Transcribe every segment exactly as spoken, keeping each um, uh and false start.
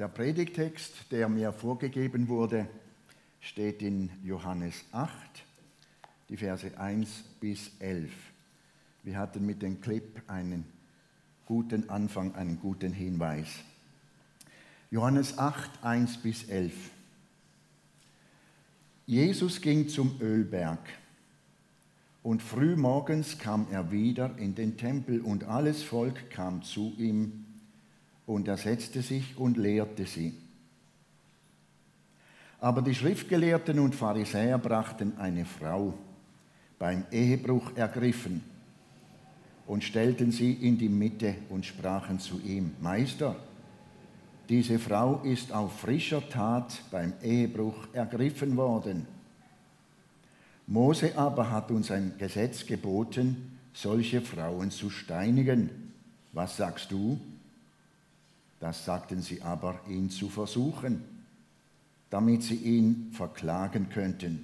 Der Predigtext, der mir vorgegeben wurde, steht in Johannes acht, die Verse eins bis elf. Wir hatten mit dem Clip einen guten Anfang, einen guten Hinweis. Johannes acht, eins bis elf. Jesus ging zum Ölberg und frühmorgens kam er wieder in den Tempel und alles Volk kam zu ihm und er setzte sich und lehrte sie. Aber die Schriftgelehrten und Pharisäer brachten eine Frau beim Ehebruch ergriffen und stellten sie in die Mitte und sprachen zu ihm: Meister, diese Frau ist auf frischer Tat beim Ehebruch ergriffen worden. Mose aber hat uns ein Gesetz geboten, solche Frauen zu steinigen. Was sagst du? Das sagten sie aber, ihn zu versuchen, damit sie ihn verklagen könnten.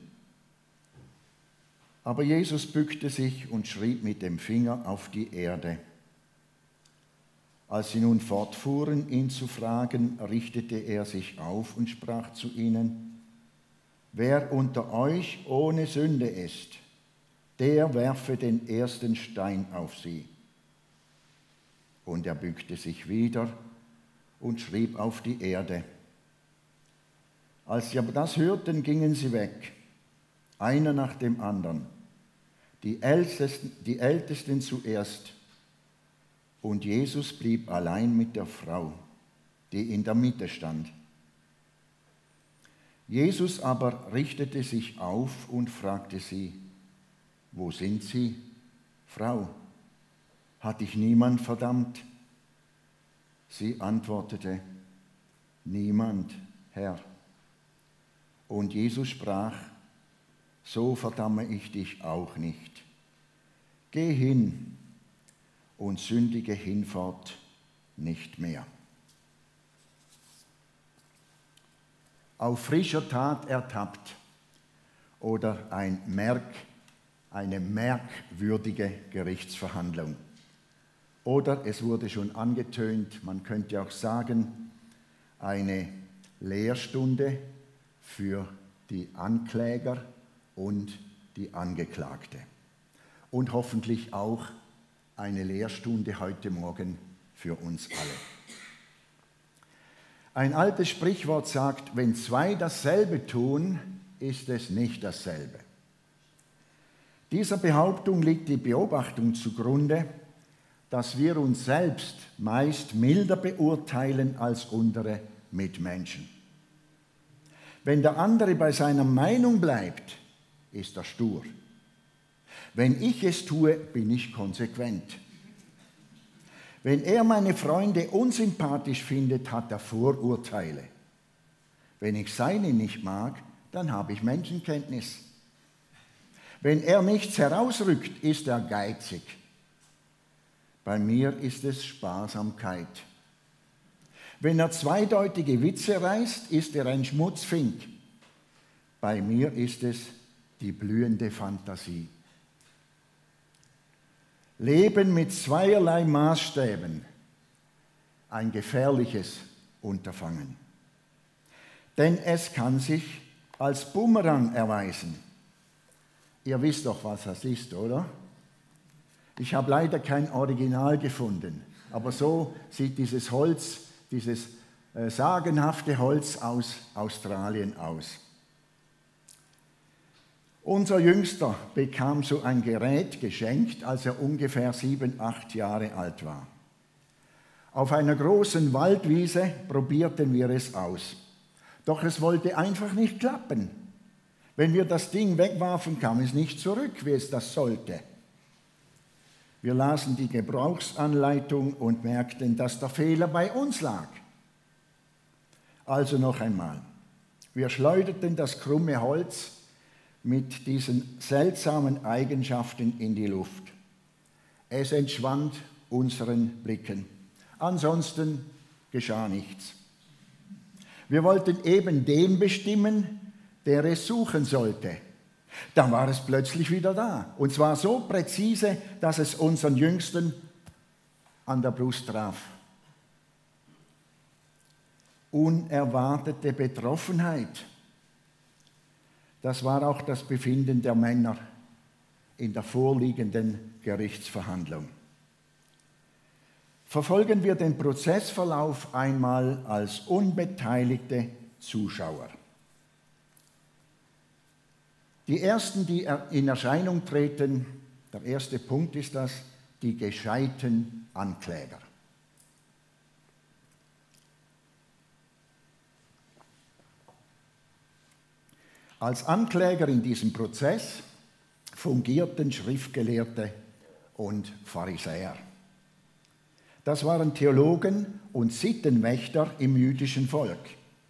Aber Jesus bückte sich und schrieb mit dem Finger auf die Erde. Als sie nun fortfuhren, ihn zu fragen, richtete er sich auf und sprach zu ihnen: Wer unter euch ohne Sünde ist, der werfe den ersten Stein auf sie. Und er bückte sich wieder und schrieb auf die Erde. Als sie aber das hörten, gingen sie weg, einer nach dem anderen, die Ältesten, die Ältesten zuerst. Und Jesus blieb allein mit der Frau, die in der Mitte stand. Jesus aber richtete sich auf und fragte sie: Wo sind sie, Frau? Hat dich niemand verdammt? Sie antwortete: Niemand, Herr. Und Jesus sprach: So verdamme ich dich auch nicht. Geh hin und sündige hinfort nicht mehr. Auf frischer Tat ertappt oder ein Merk, eine merkwürdige Gerichtsverhandlung. Oder es wurde schon angetönt, man könnte auch sagen, eine Lehrstunde für die Ankläger und die Angeklagte. Und hoffentlich auch eine Lehrstunde heute Morgen für uns alle. Ein altes Sprichwort sagt, wenn zwei dasselbe tun, ist es nicht dasselbe. Dieser Behauptung liegt die Beobachtung zugrunde, dass wir uns selbst meist milder beurteilen als unsere Mitmenschen. Wenn der andere bei seiner Meinung bleibt, ist er stur. Wenn ich es tue, bin ich konsequent. Wenn er meine Freunde unsympathisch findet, hat er Vorurteile. Wenn ich seine nicht mag, dann habe ich Menschenkenntnis. Wenn er nichts herausrückt, ist er geizig. Bei mir ist es Sparsamkeit. Wenn er zweideutige Witze reißt, ist er ein Schmutzfink. Bei mir ist es die blühende Fantasie. Leben mit zweierlei Maßstäben, ein gefährliches Unterfangen. Denn es kann sich als Bumerang erweisen. Ihr wisst doch, was das ist, oder? Ich habe leider kein Original gefunden, aber so sieht dieses Holz, dieses äh, sagenhafte Holz aus Australien aus. Unser Jüngster bekam so ein Gerät geschenkt, als er ungefähr sieben, acht Jahre alt war. Auf einer großen Waldwiese probierten wir es aus. Doch es wollte einfach nicht klappen. Wenn wir das Ding wegwarfen, kam es nicht zurück, wie es das sollte. Wir lasen die Gebrauchsanleitung und merkten, dass der Fehler bei uns lag. Also noch einmal. Wir schleuderten das krumme Holz mit diesen seltsamen Eigenschaften in die Luft. Es entschwand unseren Blicken. Ansonsten geschah nichts. Wir wollten eben den bestimmen, der es suchen sollte. Dann war es plötzlich wieder da. Und zwar so präzise, dass es unseren Jüngsten an der Brust traf. unerwartete Betroffenheit. Das war auch das Befinden der Männer in der vorliegenden Gerichtsverhandlung. Verfolgen wir den Prozessverlauf einmal als unbeteiligte Zuschauer. Die ersten, die in Erscheinung treten, der erste Punkt ist das, die gescheiten Ankläger. Als Ankläger in diesem Prozess fungierten Schriftgelehrte und Pharisäer. Das waren Theologen und Sittenwächter im jüdischen Volk.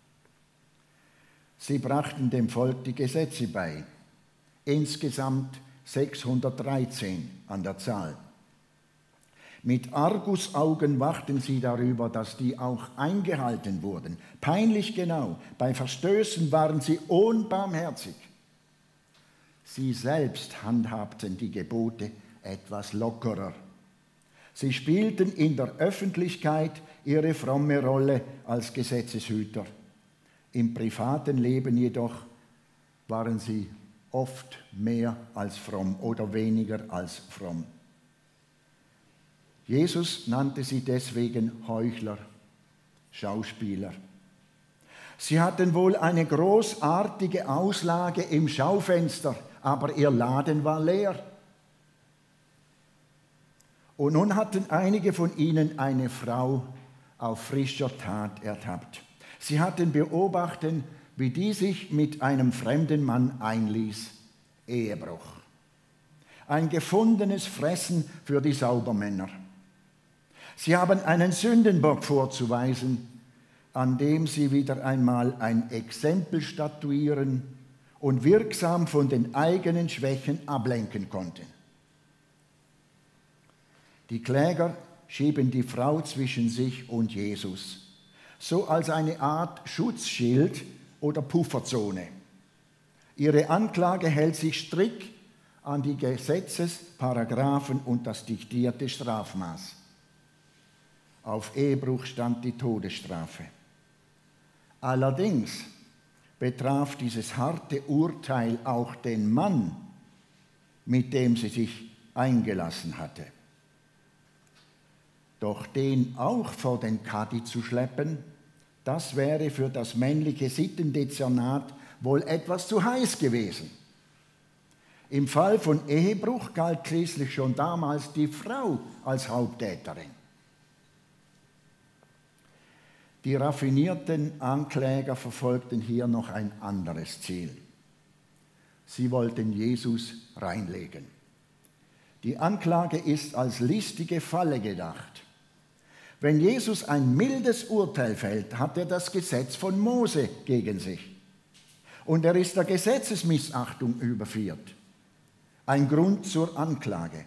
Sie brachten dem Volk die Gesetze bei, insgesamt sechshundertdreizehn an der Zahl. Mit Argusaugen wachten sie darüber, dass die auch eingehalten wurden. Peinlich genau, bei Verstößen waren sie unbarmherzig. Sie selbst handhabten die Gebote etwas lockerer. Sie spielten in der Öffentlichkeit ihre fromme Rolle als Gesetzeshüter. Im privaten Leben jedoch waren sie oft mehr als fromm oder weniger als fromm. Jesus nannte sie deswegen Heuchler, Schauspieler. Sie hatten wohl eine großartige Auslage im Schaufenster, aber ihr Laden war leer. Und nun hatten einige von ihnen eine Frau auf frischer Tat ertappt. Sie hatten beobachtet, wie die sich mit einem fremden Mann einließ. Ehebruch. Ein gefundenes Fressen für die Saubermänner. Sie haben einen Sündenbock vorzuweisen, an dem sie wieder einmal ein Exempel statuieren und wirksam von den eigenen Schwächen ablenken konnten. Die Kläger schieben die Frau zwischen sich und Jesus, so als eine Art Schutzschild oder Pufferzone. Ihre Anklage hält sich strikt an die Gesetzesparagraphen und das diktierte Strafmaß. Auf Ehebruch stand die Todesstrafe. Allerdings betraf dieses harte Urteil auch den Mann, mit dem sie sich eingelassen hatte. Doch den auch vor den Kadi zu schleppen, das wäre für das männliche Sittendezernat wohl etwas zu heiß gewesen. Im Fall von Ehebruch galt schließlich schon damals die Frau als Haupttäterin. Die raffinierten Ankläger verfolgten hier noch ein anderes Ziel. Sie wollten Jesus reinlegen. Die Anklage ist als listige Falle gedacht. Wenn Jesus ein mildes Urteil fällt, hat er das Gesetz von Mose gegen sich. Und er ist der Gesetzesmissachtung überführt. Ein Grund zur Anklage.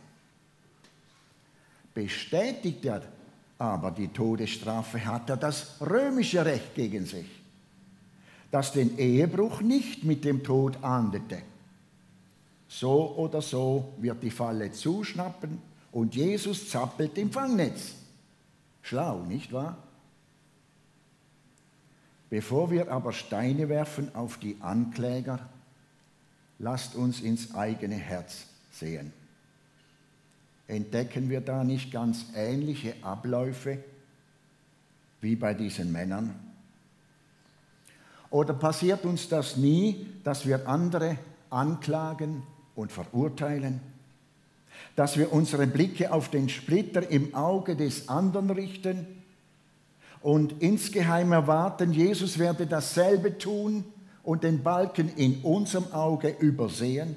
Bestätigt er aber die Todesstrafe, hat er das römische Recht gegen sich, das den Ehebruch nicht mit dem Tod ahndete. So oder so wird die Falle zuschnappen und Jesus zappelt im Fangnetz. Schlau, nicht wahr? Bevor wir aber Steine werfen auf die Ankläger, lasst uns ins eigene Herz sehen. Entdecken wir da nicht ganz ähnliche Abläufe wie bei diesen Männern? Oder passiert uns das nie, dass wir andere anklagen und verurteilen? Dass wir unsere Blicke auf den Splitter im Auge des anderen richten und insgeheim erwarten, Jesus werde dasselbe tun und den Balken in unserem Auge übersehen?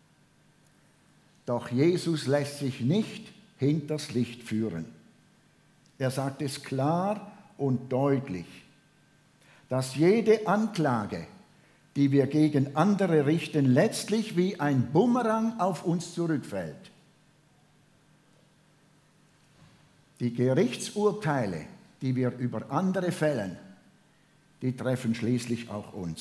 Doch Jesus lässt sich nicht hinters Licht führen. Er sagt es klar und deutlich, dass jede Anklage, die wir gegen andere richten, letztlich wie ein Bumerang auf uns zurückfällt. Die Gerichtsurteile, die wir über andere fällen, die treffen schließlich auch uns.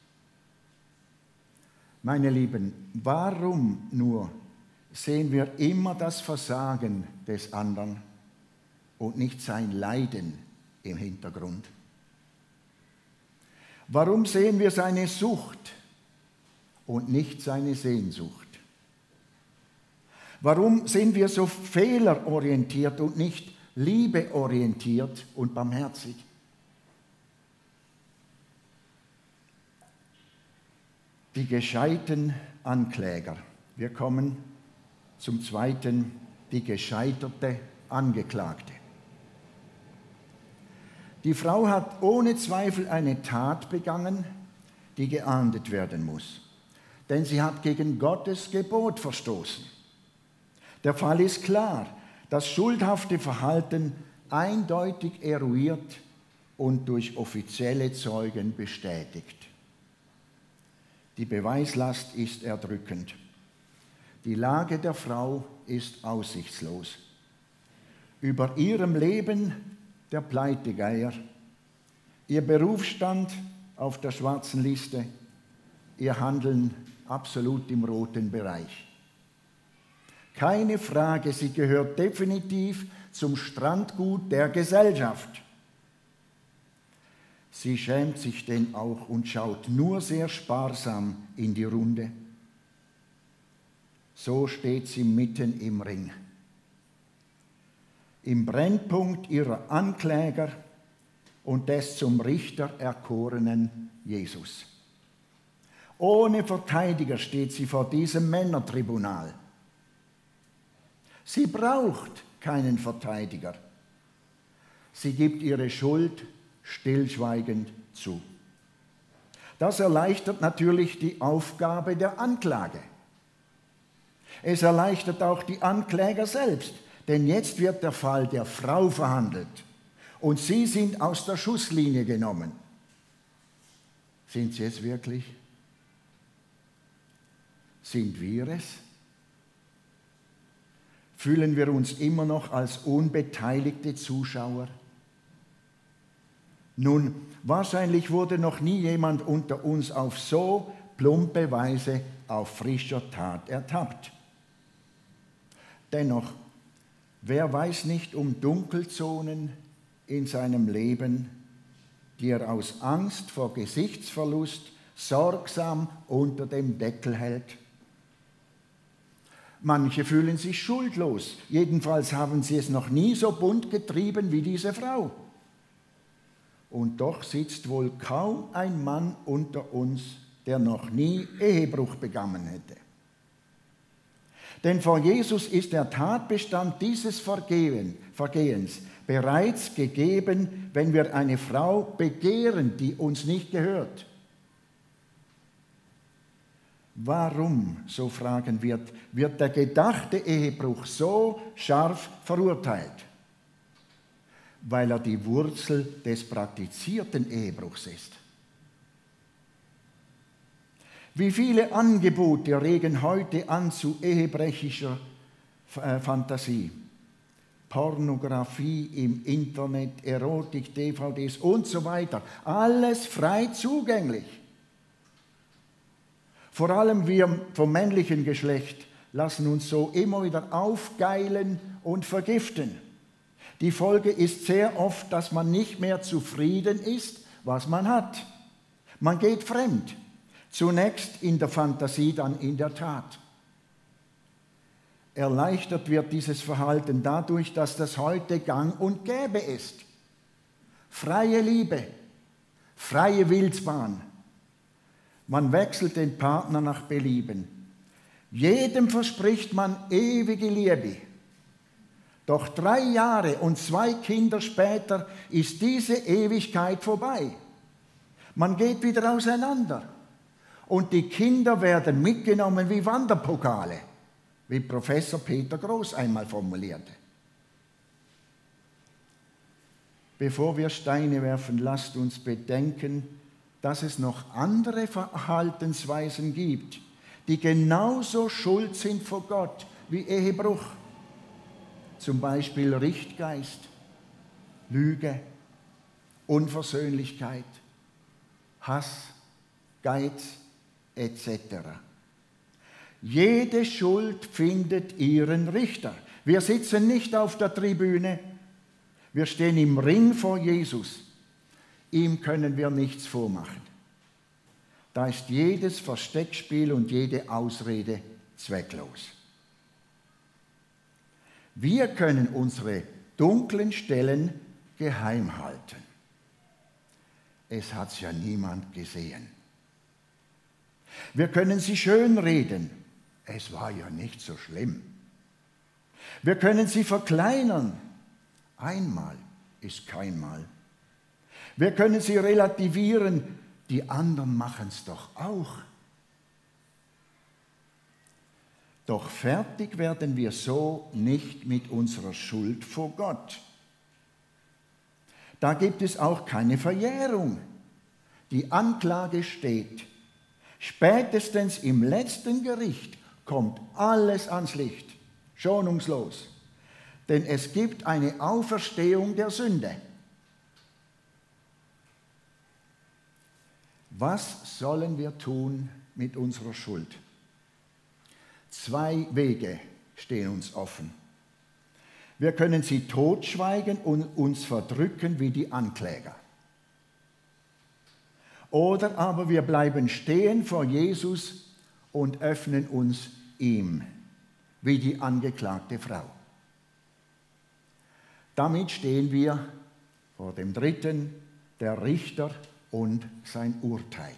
Meine Lieben, warum nur sehen wir immer das Versagen des anderen und nicht sein Leiden im Hintergrund? Warum sehen wir seine Sucht und nicht seine Sehnsucht? Warum sind wir so fehlerorientiert und nicht liebeorientiert und barmherzig? Die gescheiten Ankläger. Wir kommen zum zweiten, die gescheiterte Angeklagte. Die Frau hat ohne Zweifel eine Tat begangen, die geahndet werden muss. Denn sie hat gegen Gottes Gebot verstoßen. Der Fall ist klar, das schuldhafte Verhalten eindeutig eruiert und durch offizielle Zeugen bestätigt. Die Beweislast ist erdrückend. Die Lage der Frau ist aussichtslos. Über ihrem Leben der Pleitegeier, ihr Berufsstand auf der schwarzen Liste, ihr Handeln absolut im roten Bereich. Keine Frage, sie gehört definitiv zum Strandgut der Gesellschaft. Sie schämt sich denn auch und schaut nur sehr sparsam in die Runde. So steht sie mitten im Ring. Im Brennpunkt ihrer Ankläger und des zum Richter erkorenen Jesus. Ohne Verteidiger steht sie vor diesem Männertribunal. Sie braucht keinen Verteidiger. Sie gibt ihre Schuld stillschweigend zu. Das erleichtert natürlich die Aufgabe der Anklage. Es erleichtert auch die Ankläger selbst, denn jetzt wird der Fall der Frau verhandelt und sie sind aus der Schusslinie genommen. Sind sie es wirklich? Sind wir es? Fühlen wir uns immer noch als unbeteiligte Zuschauer? Nun, wahrscheinlich wurde noch nie jemand unter uns auf so plumpe Weise auf frischer Tat ertappt. Dennoch, wer weiß nicht um Dunkelzonen in seinem Leben, die er aus Angst vor Gesichtsverlust sorgsam unter dem Deckel hält? Manche fühlen sich schuldlos, jedenfalls haben sie es noch nie so bunt getrieben wie diese Frau. Und doch sitzt wohl kaum ein Mann unter uns, der noch nie Ehebruch begangen hätte. Denn vor Jesus ist der Tatbestand dieses Vergehens bereits gegeben, wenn wir eine Frau begehren, die uns nicht gehört. Warum, so fragen wir, wird der gedachte Ehebruch so scharf verurteilt? Weil er die Wurzel des praktizierten Ehebruchs ist. Wie viele Angebote regen heute an zu ehebrechischer Fantasie? Pornografie im Internet, Erotik, D V Ds und so weiter. Alles frei zugänglich. Vor allem wir vom männlichen Geschlecht lassen uns so immer wieder aufgeilen und vergiften. Die Folge ist sehr oft, dass man nicht mehr zufrieden ist, was man hat. Man geht fremd. Zunächst in der Fantasie, dann in der Tat. Erleichtert wird dieses Verhalten dadurch, dass das heute gang und gäbe ist. Freie Liebe, freie Wildbahn. Man wechselt den Partner nach Belieben. Jedem verspricht man ewige Liebe. Doch drei Jahre und zwei Kinder später ist diese Ewigkeit vorbei. Man geht wieder auseinander. Und die Kinder werden mitgenommen wie Wanderpokale, wie Professor Peter Groß einmal formulierte. Bevor wir Steine werfen, lasst uns bedenken, dass es noch andere Verhaltensweisen gibt, die genauso schuld sind vor Gott wie Ehebruch. Zum Beispiel Richtgeist, Lüge, Unversöhnlichkeit, Hass, Geiz et cetera. Jede Schuld findet ihren Richter. Wir sitzen nicht auf der Tribüne, wir stehen im Ring vor Jesus. Ihm können wir nichts vormachen. da ist jedes Versteckspiel und jede Ausrede zwecklos. Wir können unsere dunklen Stellen geheim halten. Es hat ja niemand gesehen. Wir können sie schönreden. Es war ja nicht so schlimm. Wir können sie verkleinern. Einmal ist kein Mal. Wir können sie relativieren. Die anderen machen es doch auch. Doch fertig werden wir so nicht mit unserer Schuld vor Gott. Da gibt es auch keine Verjährung. Die Anklage steht. Spätestens im letzten Gericht kommt alles ans Licht, schonungslos. Denn es gibt eine Auferstehung der Sünde. Was sollen wir tun mit unserer Schuld? Zwei Wege stehen uns offen. Wir können sie totschweigen und uns verdrücken wie die Ankläger. Oder aber wir bleiben stehen vor Jesus und öffnen uns ihm, wie die angeklagte Frau. Damit stehen wir vor dem Dritten, der Richter und sein Urteil.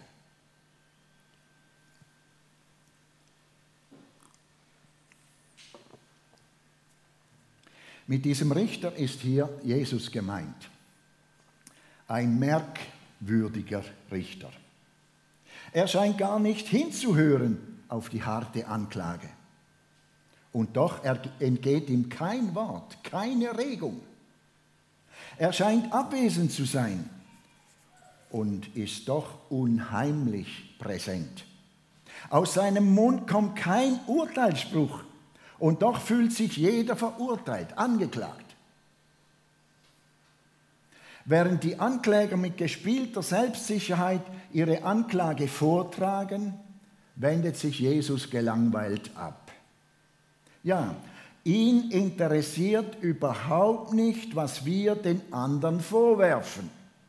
Mit diesem Richter ist hier Jesus gemeint. Ein merkwürdiger Richter. Er scheint gar nicht hinzuhören auf die harte Anklage. Und doch entgeht ihm kein Wort, keine Regung. Er scheint abwesend zu sein und ist doch unheimlich präsent. Aus seinem Mund kommt kein Urteilsspruch. Und doch fühlt sich jeder verurteilt, angeklagt. Während die Ankläger mit gespielter Selbstsicherheit ihre Anklage vortragen, wendet sich Jesus gelangweilt ab. Ja, ihn interessiert überhaupt nicht, was wir den anderen vorwerfen.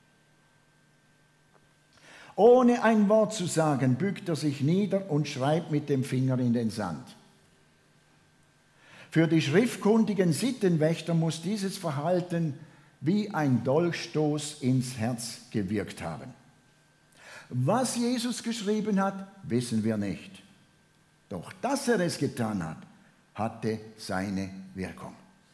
Ohne ein Wort zu sagen, bückt er sich nieder und schreibt mit dem Finger in den Sand. Für die schriftkundigen Sittenwächter muss dieses Verhalten wie ein Dolchstoß ins Herz gewirkt haben. Was Jesus geschrieben hat, wissen wir nicht. Doch dass er es getan hat, hatte seine Wirkung.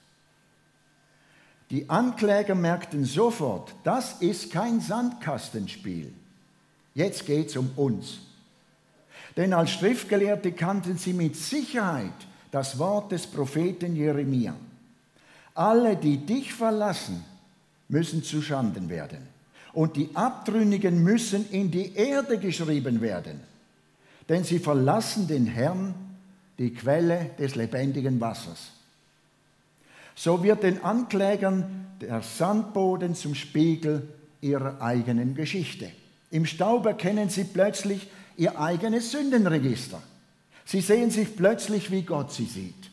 Die Ankläger merkten sofort, das ist kein Sandkastenspiel. Jetzt geht es um uns. Denn als Schriftgelehrte kannten sie mit Sicherheit das Wort des Propheten Jeremia. Alle, die dich verlassen, müssen zu Schanden werden. Und die Abtrünnigen müssen in die Erde geschrieben werden. Denn sie verlassen den Herrn, die Quelle des lebendigen Wassers. So wird den Anklägern der Sandboden zum Spiegel ihrer eigenen Geschichte. Im Staub erkennen sie plötzlich ihr eigenes Sündenregister. Sie sehen sich plötzlich, wie Gott sie sieht.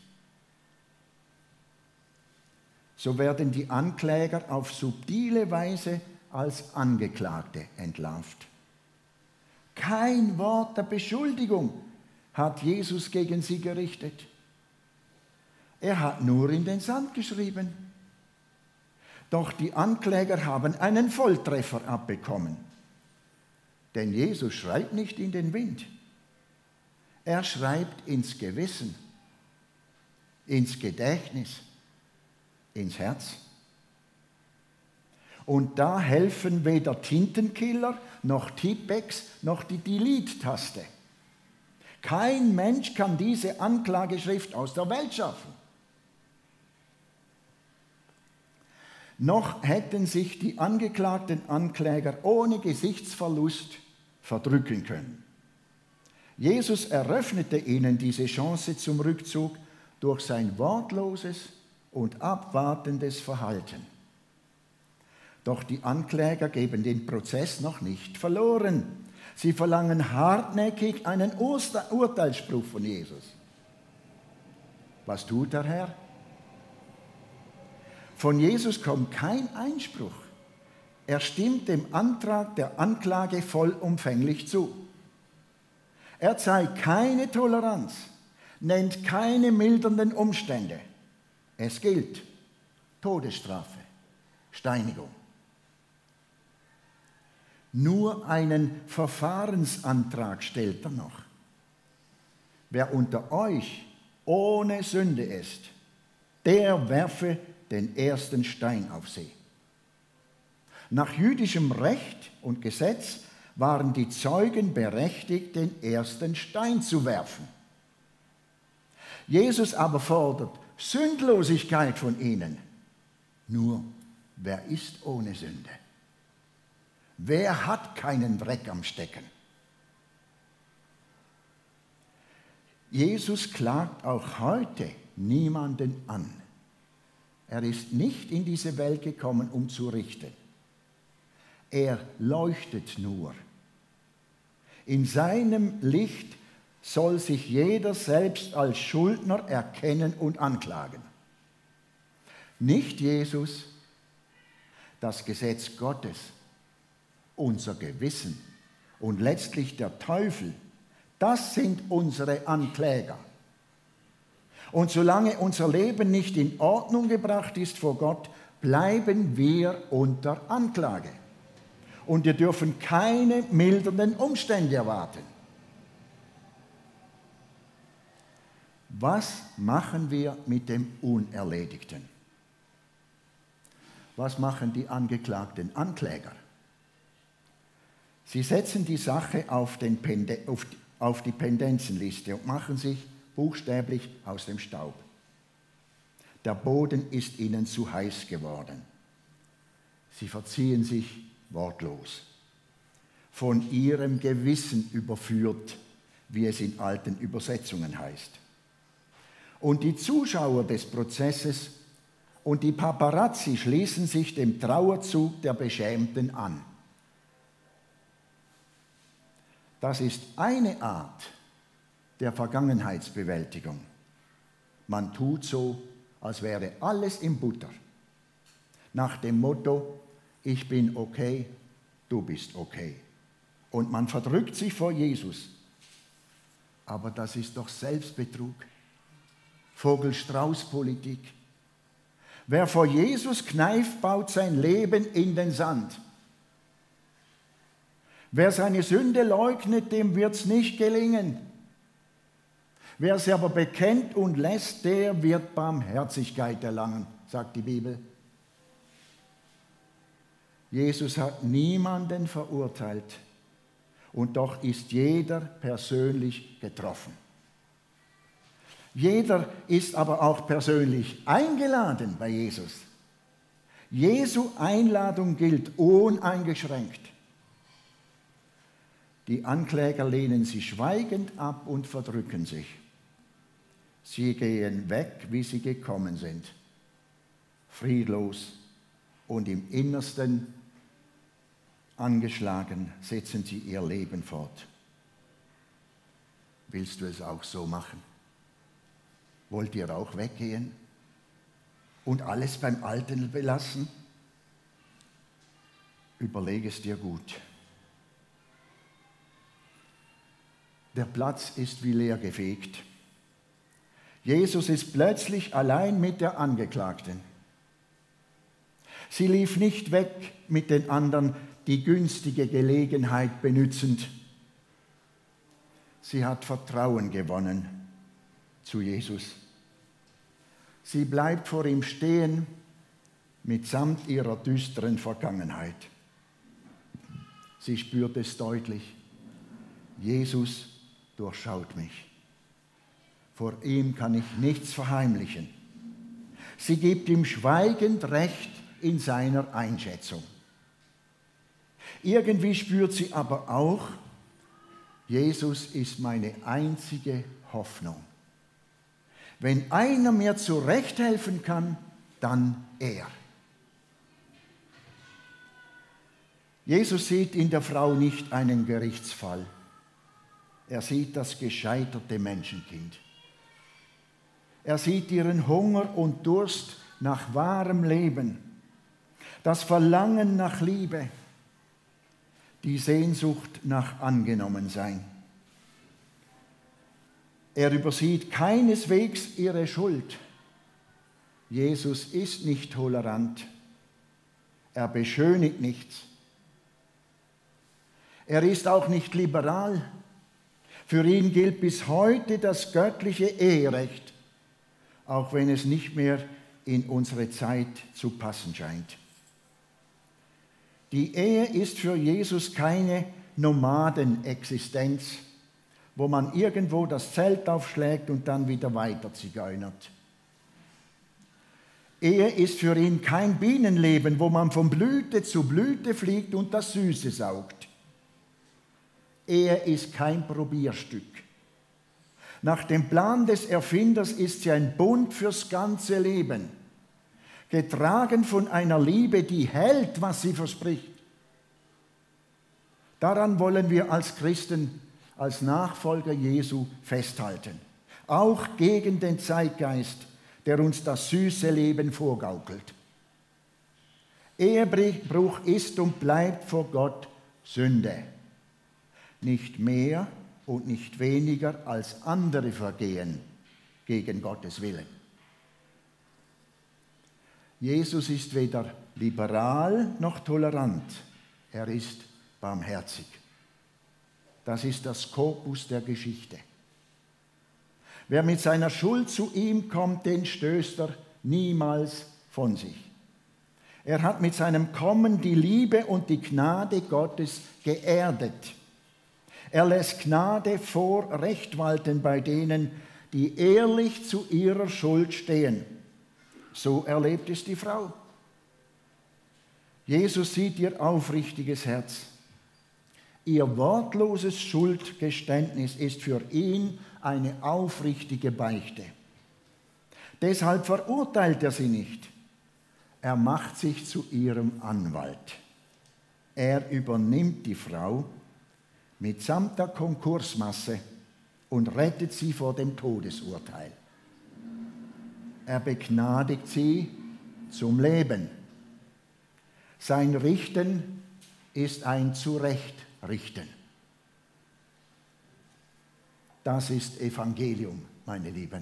So werden die Ankläger auf subtile Weise als Angeklagte entlarvt. Kein Wort der Beschuldigung hat Jesus gegen sie gerichtet. Er hat nur in den Sand geschrieben. Doch die Ankläger haben einen Volltreffer abbekommen. Denn Jesus schreibt nicht in den Wind. Er schreibt ins Gewissen, ins Gedächtnis, ins Herz. Und da helfen weder Tintenkiller, noch Tippex, noch die Delete-Taste. Kein Mensch kann diese Anklageschrift aus der Welt schaffen. Noch hätten sich die angeklagten Ankläger ohne Gesichtsverlust verdrücken können. Jesus eröffnete ihnen diese Chance zum Rückzug durch sein wortloses und abwartendes Verhalten. Doch die Ankläger geben den Prozess noch nicht verloren. Sie verlangen hartnäckig einen Urteilsspruch von Jesus. Was tut der Herr? Von Jesus kommt kein Einspruch. Er stimmt dem Antrag der Anklage vollumfänglich zu. Er zeigt keine Toleranz, nennt keine mildernden Umstände. Es gilt Todesstrafe, Steinigung. Nur einen Verfahrensantrag stellt er noch. Wer unter euch ohne Sünde ist, der werfe den ersten Stein auf sie. Nach jüdischem Recht und Gesetz waren die Zeugen berechtigt, den ersten Stein zu werfen. Jesus aber fordert Sündlosigkeit von ihnen. Nur, wer ist ohne Sünde? Wer hat keinen Dreck am Stecken? Jesus klagt auch heute niemanden an. Er ist nicht in diese Welt gekommen, um zu richten. Er leuchtet nur. In seinem Licht soll sich jeder selbst als Schuldner erkennen und anklagen. Nicht Jesus, das Gesetz Gottes, unser Gewissen und letztlich der Teufel, das sind unsere Ankläger. Und solange unser Leben nicht in Ordnung gebracht ist vor Gott, bleiben wir unter Anklage. Und wir dürfen keine mildernden Umstände erwarten. Was machen wir mit dem Unerledigten? Was machen die angeklagten Ankläger? Sie setzen die Sache auf, den Pende, auf, auf die Pendenzenliste und machen sich buchstäblich aus dem Staub. Der Boden ist ihnen zu heiß geworden. Sie verziehen sich wortlos. Von ihrem Gewissen überführt, wie es in alten Übersetzungen heißt. Und die Zuschauer des Prozesses und die Paparazzi schließen sich dem Trauerzug der Beschämten an. Das ist eine Art der Vergangenheitsbewältigung. Man tut so, als wäre alles in Butter. Nach dem Motto, ich bin okay, du bist okay. Und man verdrückt sich vor Jesus. Aber das ist doch Selbstbetrug. Vogel-Strauß-Politik. Wer vor Jesus kneift, baut sein Leben in den Sand. Wer seine Sünde leugnet, dem wird es nicht gelingen. Wer sie aber bekennt und lässt, der wird Barmherzigkeit erlangen, sagt die Bibel. Jesus hat niemanden verurteilt und doch ist jeder persönlich getroffen. Jeder ist aber auch persönlich eingeladen bei Jesus. Jesu Einladung gilt uneingeschränkt. Die Ankläger lehnen sie schweigend ab und verdrücken sich. Sie gehen weg, wie sie gekommen sind, friedlos und im Innersten angeschlagen setzen sie ihr Leben fort. Willst du es auch so machen? Wollt ihr auch weggehen und alles beim Alten belassen? Überlege es dir gut. Der Platz ist wie leer gefegt. Jesus ist plötzlich allein mit der Angeklagten. Sie lief nicht weg mit den anderen, die günstige Gelegenheit benützend. Sie hat Vertrauen gewonnen zu Jesus. Sie bleibt vor ihm stehen, mitsamt ihrer düsteren Vergangenheit. Sie spürt es deutlich. Jesus durchschaut mich. Vor ihm kann ich nichts verheimlichen. Sie gibt ihm schweigend Recht in seiner Einschätzung. Irgendwie spürt sie aber auch, Jesus ist meine einzige Hoffnung. Wenn einer mir zurechthelfen kann, dann er. Jesus sieht in der Frau nicht einen Gerichtsfall. Er sieht das gescheiterte Menschenkind. Er sieht ihren Hunger und Durst nach wahrem Leben, das Verlangen nach Liebe, die Sehnsucht nach Angenommensein. Er übersieht keineswegs ihre Schuld. Jesus ist nicht tolerant. Er beschönigt nichts. Er ist auch nicht liberal. Für ihn gilt bis heute das göttliche Eherecht, auch wenn es nicht mehr in unsere Zeit zu passen scheint. Die Ehe ist für Jesus keine Nomadenexistenz, wo man irgendwo das Zelt aufschlägt und dann wieder weiter zigeunert. Ehe ist für ihn kein Bienenleben, wo man von Blüte zu Blüte fliegt und das Süße saugt. Ehe ist kein Probierstück. Nach dem Plan des Erfinders ist sie ein Bund fürs ganze Leben, getragen von einer Liebe, die hält, was sie verspricht. Daran wollen wir als Christen, als Nachfolger Jesu festhalten, auch gegen den Zeitgeist, der uns das süße Leben vorgaukelt. Ehebruch ist und bleibt vor Gott Sünde. Nicht mehr und nicht weniger als andere Vergehen gegen Gottes Willen. Jesus ist weder liberal noch tolerant. Er ist barmherzig. Das ist das Skopus der Geschichte. Wer mit seiner Schuld zu ihm kommt, den stößt er niemals von sich. Er hat mit seinem Kommen die Liebe und die Gnade Gottes geerdet. Er lässt Gnade vor Recht walten bei denen, die ehrlich zu ihrer Schuld stehen. So erlebt es die Frau. Jesus sieht ihr aufrichtiges Herz. Ihr wortloses Schuldgeständnis ist für ihn eine aufrichtige Beichte. Deshalb verurteilt er sie nicht. Er macht sich zu ihrem Anwalt. Er übernimmt die Frau mitsamt der Konkursmasse und rettet sie vor dem Todesurteil. Er begnadigt sie zum Leben. Sein Richten ist ein Zurechtrichten. Das ist Evangelium, meine Lieben.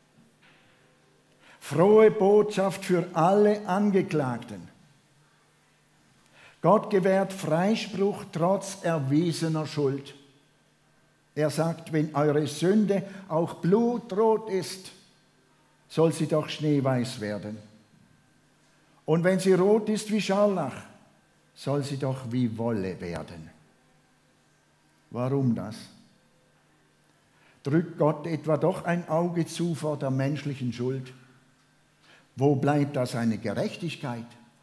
Frohe Botschaft für alle Angeklagten. Gott gewährt Freispruch trotz erwiesener Schuld. Er sagt, wenn eure Sünde auch blutrot ist, soll sie doch schneeweiß werden. Und wenn sie rot ist wie Scharlach, soll sie doch wie Wolle werden. Warum das? Drückt Gott etwa doch ein Auge zu vor der menschlichen Schuld? Wo bleibt da seine Gerechtigkeit?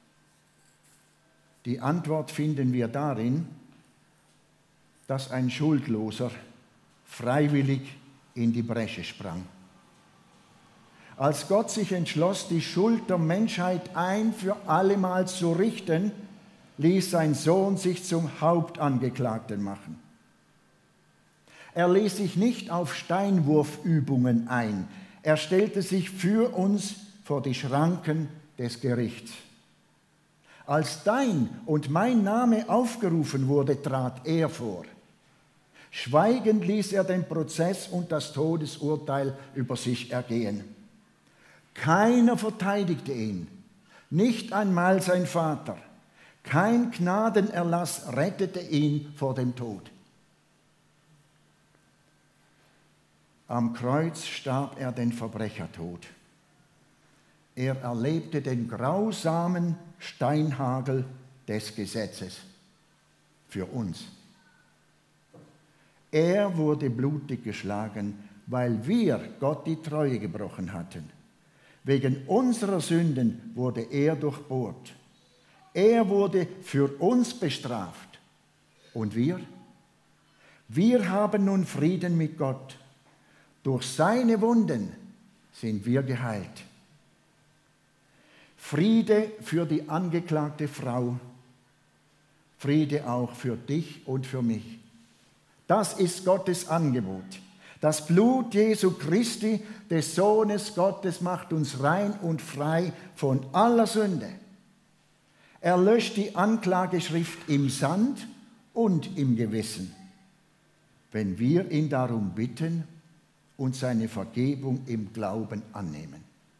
Die Antwort finden wir darin, dass ein Schuldloser freiwillig in die Bresche sprang. Als Gott sich entschloss, die Schuld der Menschheit ein für allemal zu richten, ließ sein Sohn sich zum Hauptangeklagten machen. Er ließ sich nicht auf Steinwurfübungen ein. Er stellte sich für uns vor die Schranken des Gerichts. Als dein und mein Name aufgerufen wurde, trat er vor. Schweigend ließ er den Prozess und das Todesurteil über sich ergehen. Keiner verteidigte ihn, nicht einmal sein Vater. Kein Gnadenerlass rettete ihn vor dem Tod. Am Kreuz starb er den Verbrechertod. Er erlebte den grausamen Steinhagel des Gesetzes für uns. Er wurde blutig geschlagen, weil wir Gott die Treue gebrochen hatten. Wegen unserer Sünden wurde er durchbohrt. Er wurde für uns bestraft. Und wir? Wir haben nun Frieden mit Gott. Durch seine Wunden sind wir geheilt. Friede für die angeklagte Frau, Friede auch für dich und für mich. Das ist Gottes Angebot. Das Blut Jesu Christi, des Sohnes Gottes, macht uns rein und frei von aller Sünde. Er löscht die Anklageschrift im Sand und im Gewissen, wenn wir ihn darum bitten und seine Vergebung im Glauben annehmen.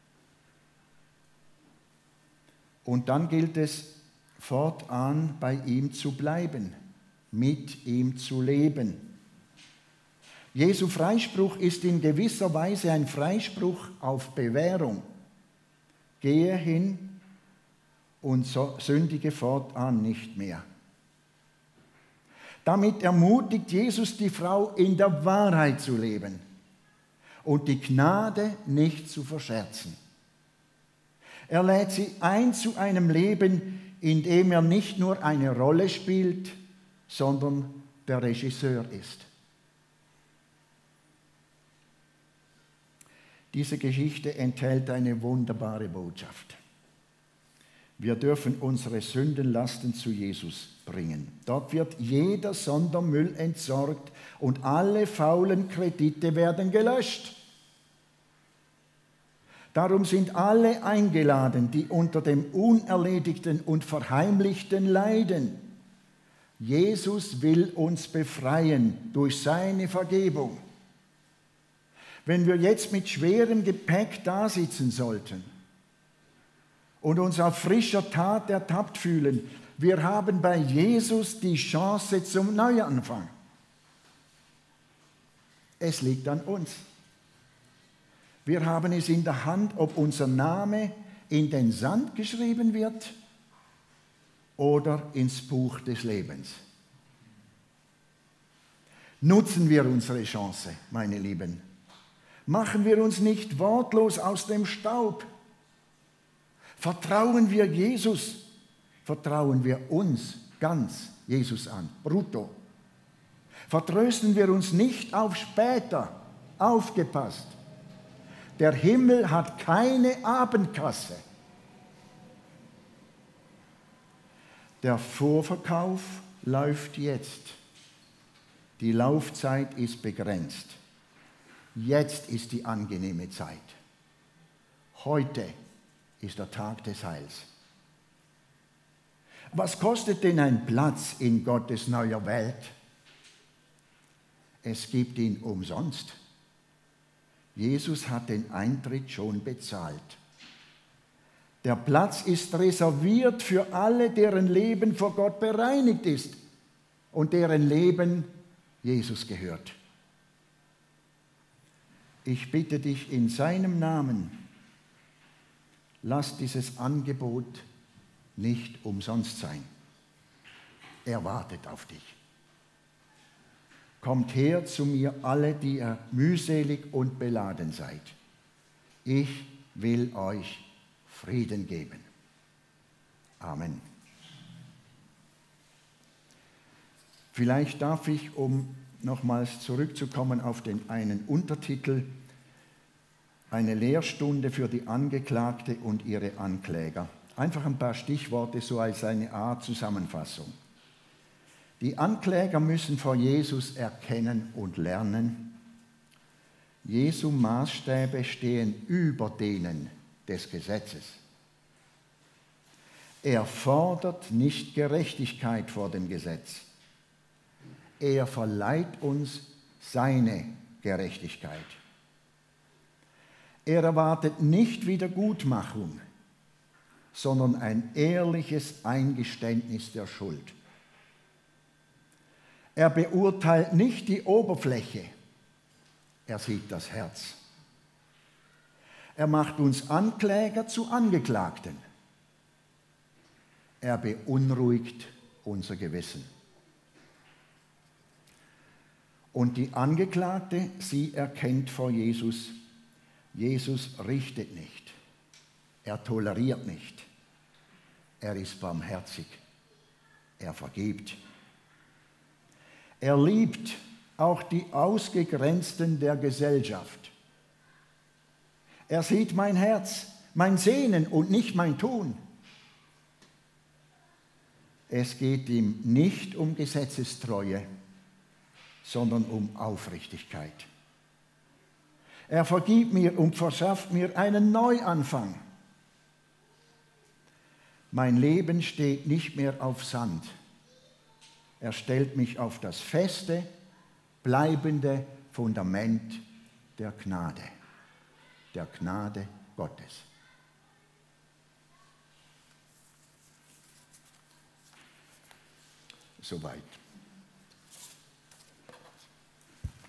Und dann gilt es, fortan bei ihm zu bleiben, mit ihm zu leben. Jesu Freispruch ist in gewisser Weise ein Freispruch auf Bewährung. Gehe hin und sündige fortan nicht mehr. Damit ermutigt Jesus die Frau, in der Wahrheit zu leben und die Gnade nicht zu verscherzen. Er lädt sie ein zu einem Leben, in dem er nicht nur eine Rolle spielt, sondern der Regisseur ist. Diese Geschichte enthält eine wunderbare Botschaft. Wir dürfen unsere Sündenlasten zu Jesus bringen. Dort wird jeder Sondermüll entsorgt und alle faulen Kredite werden gelöscht. Darum sind alle eingeladen, die unter dem Unerledigten und Verheimlichten leiden. Jesus will uns befreien durch seine Vergebung. Wenn wir jetzt mit schwerem Gepäck dasitzen sollten und uns auf frischer Tat ertappt fühlen, wir haben bei Jesus die Chance zum Neuanfang. Es liegt an uns. Wir haben es in der Hand, ob unser Name in den Sand geschrieben wird oder ins Buch des Lebens. Nutzen wir unsere Chance, meine Lieben. Machen wir uns nicht wortlos aus dem Staub. Vertrauen wir Jesus, vertrauen wir uns ganz Jesus an, brutto. Vertrösten wir uns nicht auf später, aufgepasst. Der Himmel hat keine Abendkasse. Der Vorverkauf läuft jetzt. Die Laufzeit ist begrenzt. Jetzt ist die angenehme Zeit. Heute ist der Tag des Heils. Was kostet denn ein Platz in Gottes neuer Welt? Es gibt ihn umsonst. Jesus hat den Eintritt schon bezahlt. Der Platz ist reserviert für alle, deren Leben vor Gott bereinigt ist und deren Leben Jesus gehört. Ich bitte dich in seinem Namen, lass dieses Angebot nicht umsonst sein. Er wartet auf dich. Kommt her zu mir, alle, die ihr mühselig und beladen seid. Ich will euch Frieden geben. Amen. Vielleicht darf ich, um nochmals zurückzukommen auf den einen Untertitel, eine Lehrstunde für die Angeklagte und ihre Ankläger. Einfach ein paar Stichworte so als eine Art Zusammenfassung. Die Ankläger müssen vor Jesus erkennen und lernen, Jesu Maßstäbe stehen über denen des Gesetzes. Er fordert nicht Gerechtigkeit vor dem Gesetz. Er verleiht uns seine Gerechtigkeit. Er erwartet nicht Wiedergutmachung, sondern ein ehrliches Eingeständnis der Schuld. Er beurteilt nicht die Oberfläche, er sieht das Herz. Er macht uns Ankläger zu Angeklagten. Er beunruhigt unser Gewissen. Und die Angeklagte, sie erkennt vor Jesus, Jesus richtet nicht, er toleriert nicht, er ist barmherzig, er vergibt. Er liebt auch die Ausgegrenzten der Gesellschaft. Er sieht mein Herz, mein Sehnen und nicht mein Tun. Es geht ihm nicht um Gesetzestreue, sondern um Aufrichtigkeit. Er vergibt mir und verschafft mir einen Neuanfang. Mein Leben steht nicht mehr auf Sand. Er stellt mich auf das feste, bleibende Fundament der Gnade, der Gnade Gottes. Soweit.